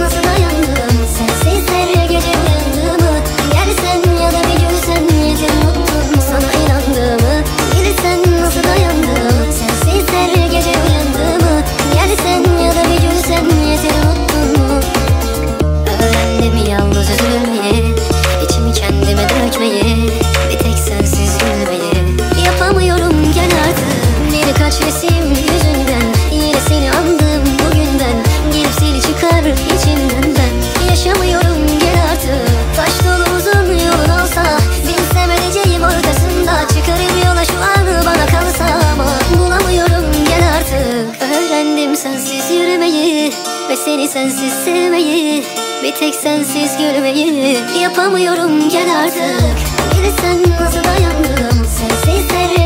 nasıl dayandım? Sensiz her gece uyandığımı, gelsen ya da bir gülsen yeter unuttun mu? Sana inandığımı bilsen nasıl dayandım? Sensiz her gece uyandığımı, gelsen ya da bir gülsen yeter unuttun mu? Öğrendim yalnız üzülmeyi, içimi kendime dökmeyi, bir tek sensiz gülmeyi. Yapamıyorum gel artık, birkaç resim yüzünden yine seni andım bugünden. Gelip seni çıkar içimden ben. Yaşamıyorum gel artık, taş dolu uzun yolun olsa, bilsem öleceğim ortasında. Çıkarım yola şu anı bana kalsa, ama bulamıyorum gel artık. Öğrendim sensiz yürümeyi ve seni sensiz sevmeyi, bir tek sensiz gülmeyi. Yapamıyorum gel artık, bilsen nasıl dayandım? Sensiz her